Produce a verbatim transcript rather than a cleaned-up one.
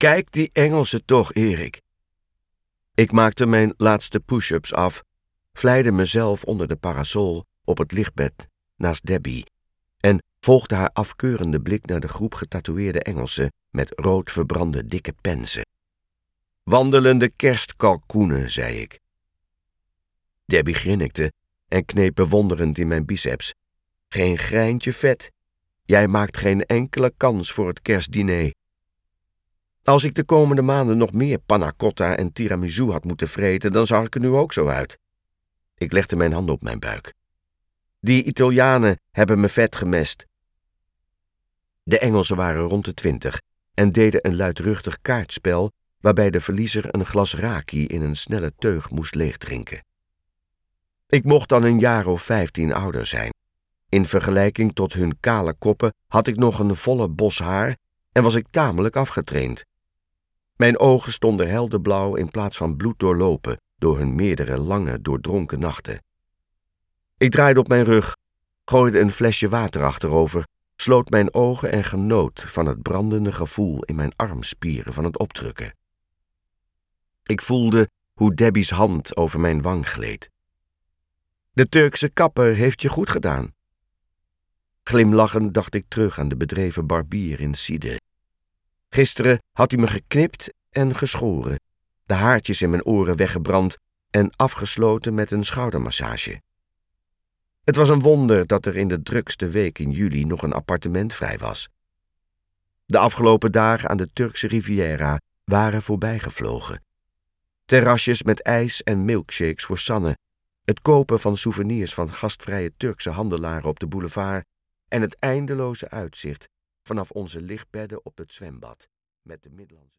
Kijk die Engelsen toch, Erik. Ik maakte mijn laatste push-ups af, vlijde mezelf onder de parasol op het lichtbed naast Debbie en volgde haar afkeurende blik naar de groep getatoeëerde Engelsen met rood verbrande dikke pensen. Wandelende kerstkalkoenen, zei ik. Debbie grinnikte en kneep bewonderend in mijn biceps. Geen greintje vet. Jij maakt geen enkele kans voor het kerstdiner. Als ik de komende maanden nog meer panna cotta en tiramisu had moeten vreten, dan zag ik er nu ook zo uit. Ik legde mijn handen op mijn buik. Die Italianen hebben me vet gemest. De Engelsen waren rond de twintig en deden een luidruchtig kaartspel waarbij de verliezer een glas raki in een snelle teug moest leegdrinken. Ik mocht dan een jaar of vijftien ouder zijn. In vergelijking tot hun kale koppen had ik nog een volle bos haar en was ik tamelijk afgetraind. Mijn ogen stonden helderblauw in plaats van bloeddoorlopen door hun meerdere lange, doordronken nachten. Ik draaide op mijn rug, gooide een flesje water achterover, sloot mijn ogen en genoot van het brandende gevoel in mijn armspieren van het opdrukken. Ik voelde hoe Debbie's hand over mijn wang gleed. De Turkse kapper heeft je goed gedaan. Glimlachend dacht ik terug aan de bedreven barbier in Side. Gisteren had hij me geknipt en geschoren, de haartjes in mijn oren weggebrand en afgesloten met een schoudermassage. Het was een wonder dat er in de drukste week in juli nog een appartement vrij was. De afgelopen dagen aan de Turkse Riviera waren voorbijgevlogen. Terrasjes met ijs en milkshakes voor Sanne, het kopen van souvenirs van gastvrije Turkse handelaren op de boulevard en het eindeloze uitzicht vanaf onze lichtbedden op het zwembad met de Middellandse